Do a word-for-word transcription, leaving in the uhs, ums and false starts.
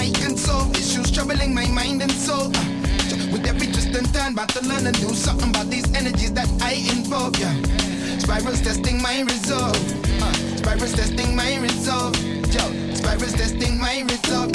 I can solve issues troubling my mind and soul. Uh, with every twist and turn, about to learn and do something about these energies that I involve. Yeah, spirals testing my resolve. Uh, spirals testing my resolve. Yo, spirals testing my resolve.